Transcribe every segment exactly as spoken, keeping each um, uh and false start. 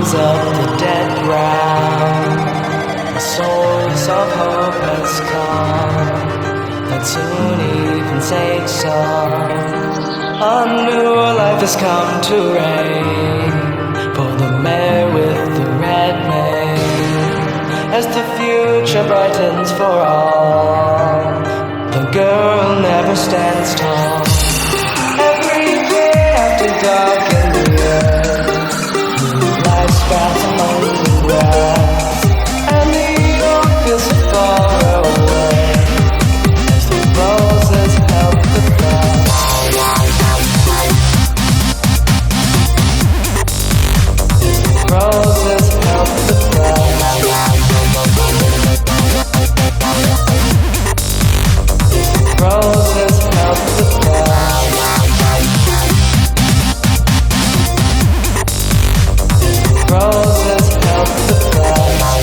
fills up the dead ground. The souls of hope has come, and soon even take some. A new life has come to reign for the mayor with the red mane. As the future brightens for all, the girl never stands tall. Every day after dark in the earth, life sprouts among the grass, and the old feels so far away as the roses help the grass. Roses help the grass. Roses help the grass. Roses help the grass.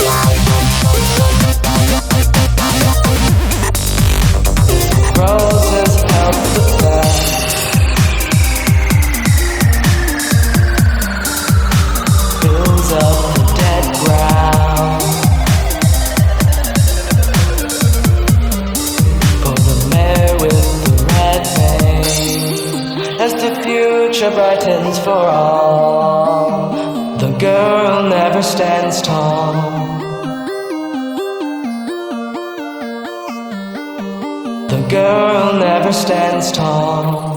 Roses help the grass. Fills up the dead ground for the mayor with the red mane. As the future brightens for all, the girl never stands tall. The girl never stands tall.